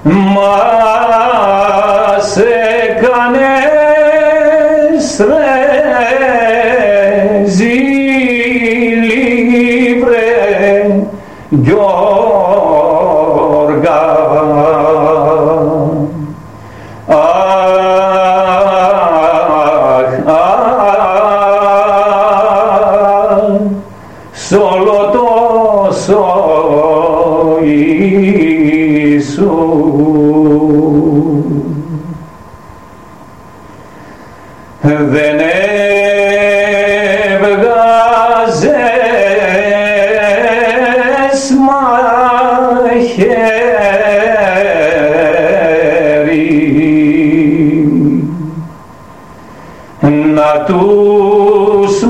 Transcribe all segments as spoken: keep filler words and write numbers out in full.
μας έκανες ρε ζήλι βρε Γιώργα. Αχ, αχ, σ' όλο τόσο Ιησού δεν έβγαζες μαχαίρι να τους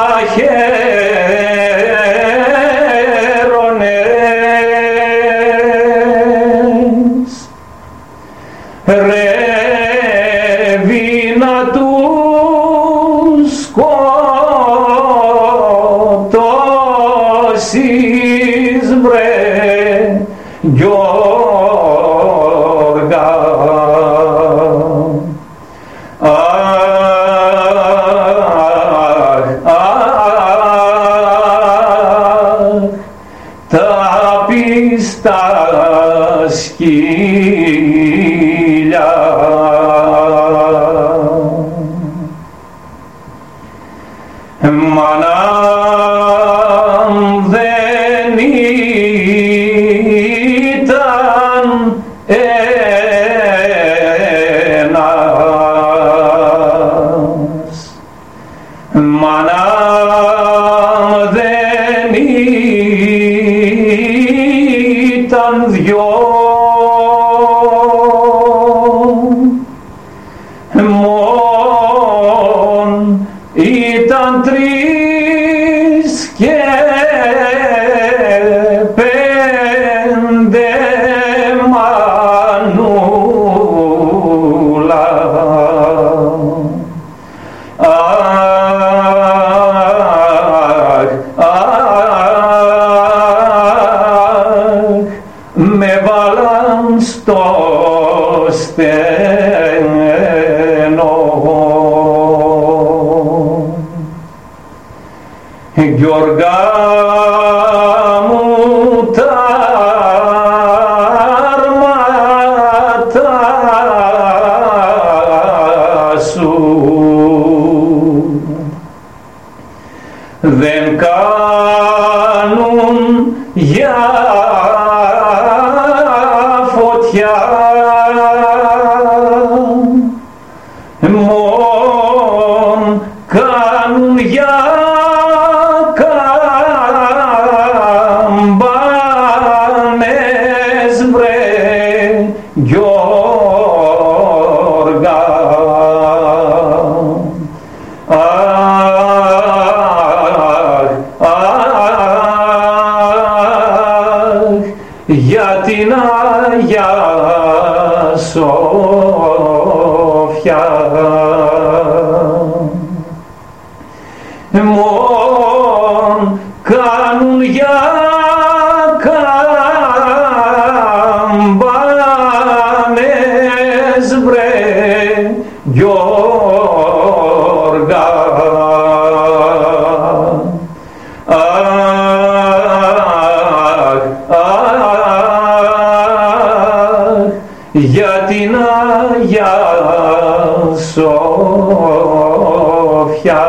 μαχαίρωνες ρεύει να τους σκοτώσεις βρε Γιώργα. Αχ, αχ, τα πιστά σκύλια μάνα δεν ήταν ένας, μάνα δεν ήταν δυο, μόν ήταν τρεις και πέντε μανούλα. Αχ, αχ, με βάλαν στο στενό. Γιώργα μου τα αρμάτα σου δεν κάνουν για φωτιά, μόν κάνουν για καμπάνες βρε Γιώργα. Αχ, αχ, για την Αγία Σοφιά μόν κάνουν για καμπάνες βρε Γιώργα. Αχ, αχ, για την Αγία Σοφιά.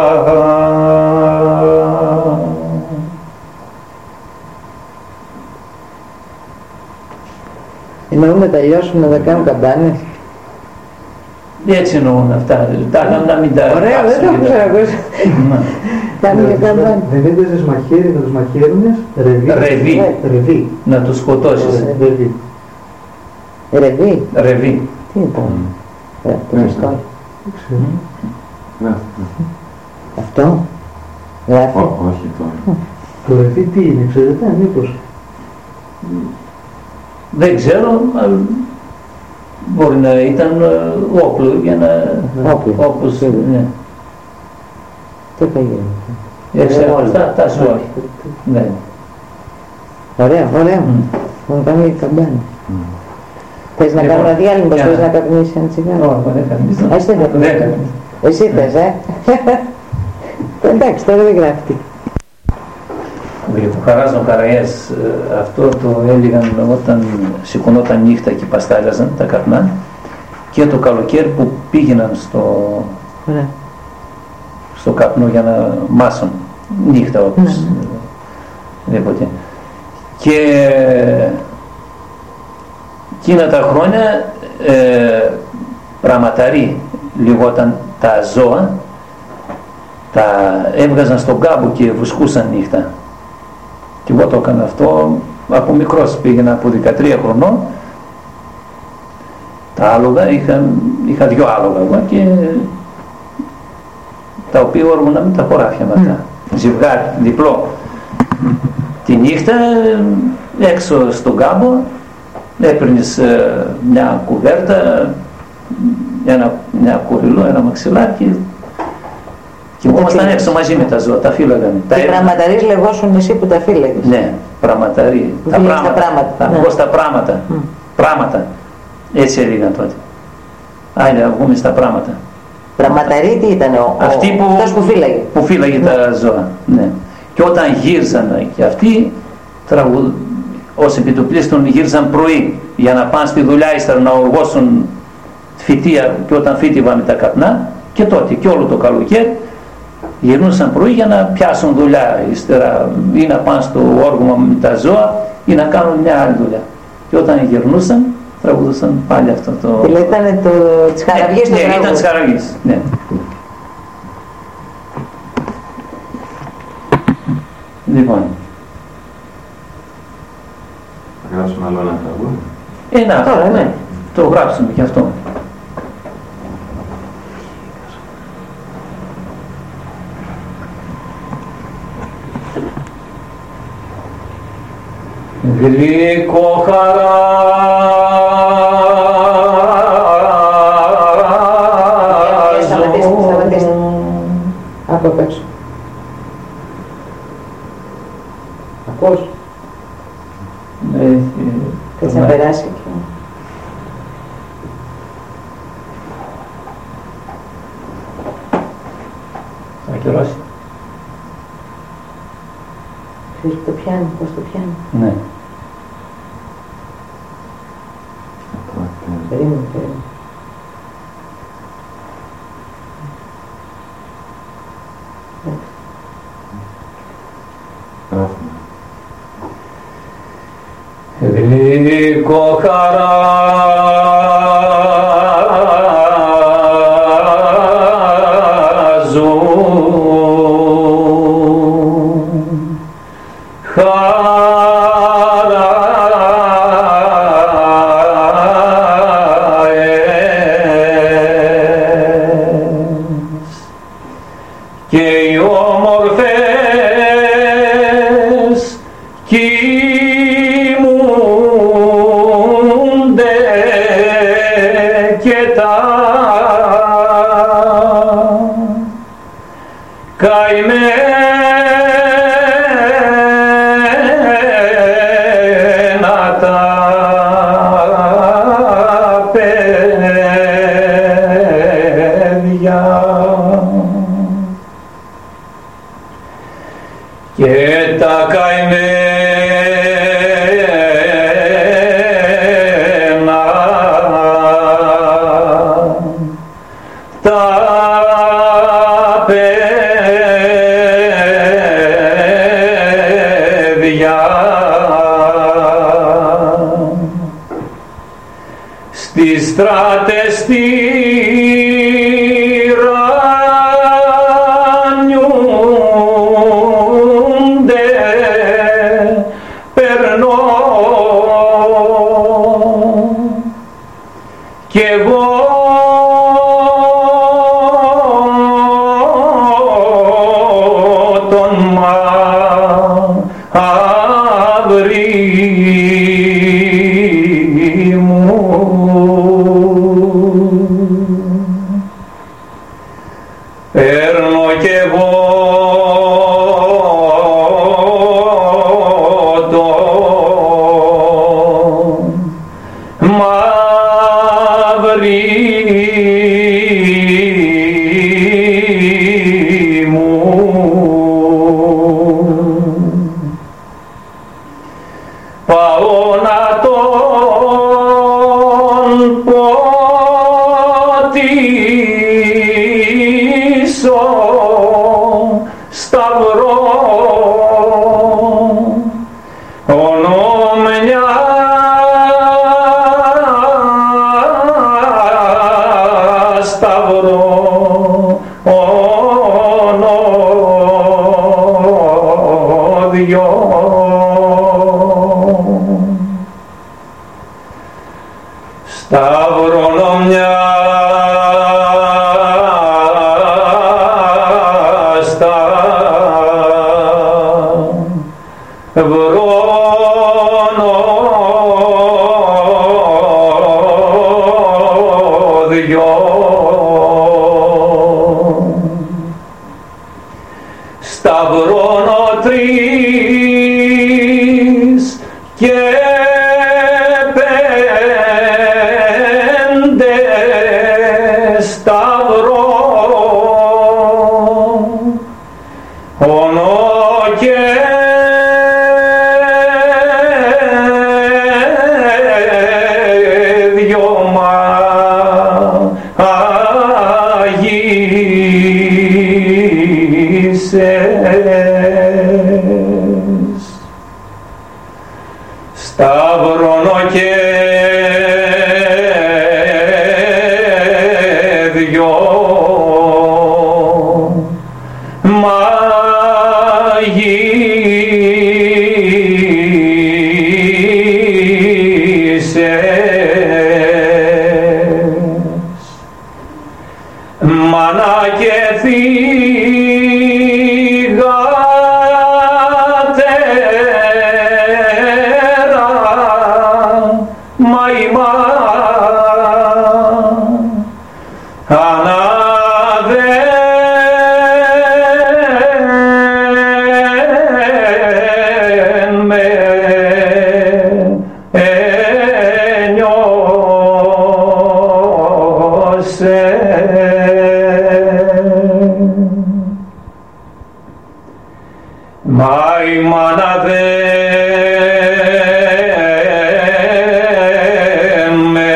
Εννοούν να τελειώσουν να κάνουν καμπάνες. Έτσι εννοούν αυτά, τα άλλα να μην τα ωραία, δεν το έχω ακούσει. Κάνουν για καμπάνες. Δεν έπαιζες μαχαίρι με τους μαχαίρουνες, ρεβί. Ρεβί. Να τους σκοτώσεις. Ρεβί. Ρεβί. Ρεβί. Τι ήταν. Το μισθό. Δεν ξέρω. Αυτό. Γράφει. Όχι τώρα. Το ρεβί τι είναι, ξέρετε, μήπως. Δεν ξέρω, μπορεί να ήταν όπλο για να... Όπλο. Όπως, ναι. Τι θα γίνει. Δεν ξέρω αυτά, τα σου όχι. Ναι. Ωραία, ωραία. Μου κάνει καμπάνι. Θες να Λοιπόν, κάνω ένα διάλειμμα, για θες να- να καπνίσεις ένα τσιγάρο? Όχι, δεν καπνίζω. Εσύ δεν Δεν καπνίζεις. καπνίζω. Εσύ θες, ε. Εντάξει, τώρα δεν γράφει. Ο Χαράς ο Καραές αυτό το έλεγαν όταν σηκωνόταν νύχτα και παστάλιαζαν τα καπνά και το καλοκαίρι που πήγαιναν στο, Ωραία. στο καπνό για να μάσουν νύχτα όπως δίποτε. Και εκείνα τα χρόνια ε, πραγματαροί λιγόταν τα ζώα, τα έβγαζαν στον κάμπο και βουσκούσαν νύχτα. Και εγώ το έκανα αυτό από μικρός, πήγαινα από δεκατρία χρονών. Τα άλογα, είχα, είχα δυο άλογα εγώ και τα οποία όργωνα με τα χωράφια μετά. Mm. Ζευγάρι, διπλό. Τη νύχτα έξω στον κάμπο έπαιρνες ε, μια κουβέρτα, ένα, μια κουριλό, ένα μαξιλάκι και εγώ ήμασταν έξω μαζί με τα ζώα, τα φύλαγαν. Και πραγματαρείς λεγόσουν εσύ που τα φύλαγες. Ναι, πραγματαροί. Που Τα φύλαγες πράγματα. τα πράγματα. Τα, Ναι. πώς τα πράγματα. Mm. Πράγματα. Έτσι έλεγαν τότε. Άιντε να βγούμε στα πράγματα. Πραγματαρή τι ήταν ο, Αυτοί ο, που, αυτός που φύλαγε. που φύλαγε Ναι. τα ζώα. Ναι. Και όταν γύριζαν και αυτοί, τραγου... ως επιτοπλίστων γύριζαν πρωί για να πάνε στη δουλειά, ύστερα να οργώσουν φυτία και όταν φύτευαν τα καπνά και τότε και όλο το καλοκαίρι γυρνούσαν πρωί για να πιάσουν δουλειά, ύστερα ή να πάνε στο όργωμα με τα ζώα ή να κάνουν μια άλλη δουλειά. Και όταν γυρνούσαν τραγουδούσαν πάλι αυτό το... Δηλαδή ήταν το, της χαραβιές ναι, το ναι, τραγούδι. ήταν της χαραβιές, ναι. Λοιπόν, Θα γράψουμε άλλο ένα τραγούδι. ένα Τώρα, ναι. το γράψουμε και αυτό. Γλυκό Σταματήστε, σταματήστε. χαράζω. Από απ' έξω. Ακούς. Ε, Κάτσε να περάσει. και- Θα ακυρώσει. Ξέρεις που το πιάνει, πώς το πιάνει. Ναι. Περίμενε, περίμενε. Γράφουμε. Γλυκό χαράζω, χαράες και οι όμορφες κοιμούνται και τα καημένα τα παιδιά και τα καημένα τα παιδιά στις στράτες τυραννιούνται, περνώ κι εγώ τον μαύρη μου παίρνω κι εγώ τον μαύρη μου. Πάω να τον ποτίσω σταυρό ονομιά σταυρό ονόδιο σταυρό μια σταυρώνω τρεις και πέντε σταυρό όνο και δυο μαγίσες σταυρώνω και δυο μαγίσες μάνα και θυγατέρα μαϊμά αναδέν με ένιωσε μα η μάνα δεν με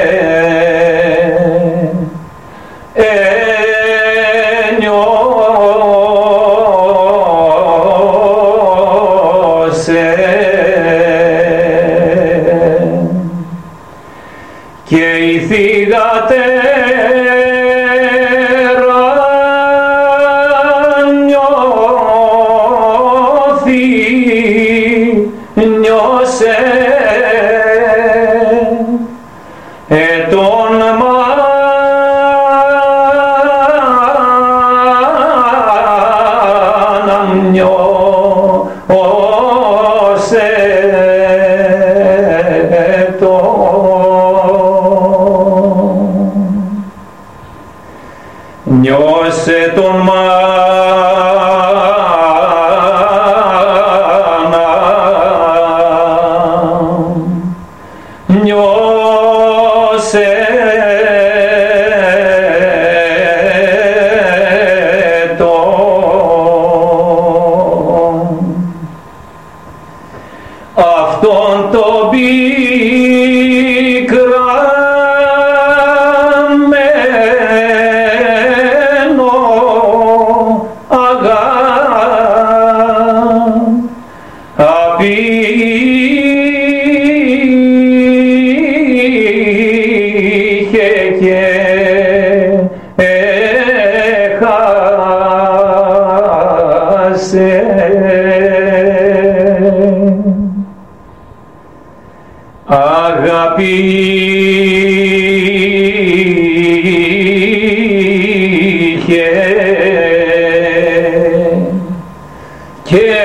ένιωσε και η θυγατέρα νιώσε ε, τον μάναν νιώσε τον νιώσε τον νιώσε τον αυτόν τον πικραμένο αγάπη και έχασε αγάπη είχε και